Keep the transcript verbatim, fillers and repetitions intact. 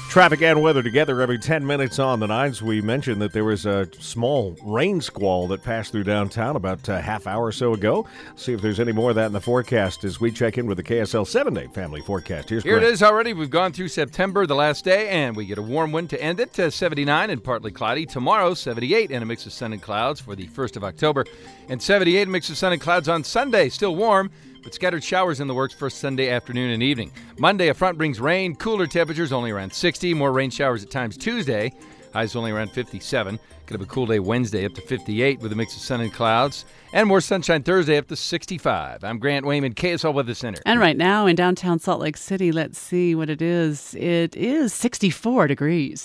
Traffic and weather together every ten minutes on the nines. We mentioned that there was a small rain squall that passed through downtown about a half hour or so ago. See if there's any more of that in the forecast as we check in with the K S L seven-day family forecast. Here's Here Grant. it is already. We've gone through September, the last day, and we get a warm wind to end it to seventy-nine and partly cloudy. Tomorrow, seventy-eight and a mix of sun and clouds for the first of October. And seventy-eight, a mix of sun and clouds on Sunday. Still warm, but scattered showers in the works for Sunday afternoon and evening. Monday, a front brings rain. Cooler temperatures only around sixty. More rain showers at times Tuesday. Highs only around fifty-seven. Could have a cool day Wednesday up to fifty-eight with a mix of sun and clouds. And more sunshine Thursday up to sixty-five. I'm Grant Wayman, K S L Weather Center. And right now in downtown Salt Lake City, let's see what it is. It is sixty-four degrees.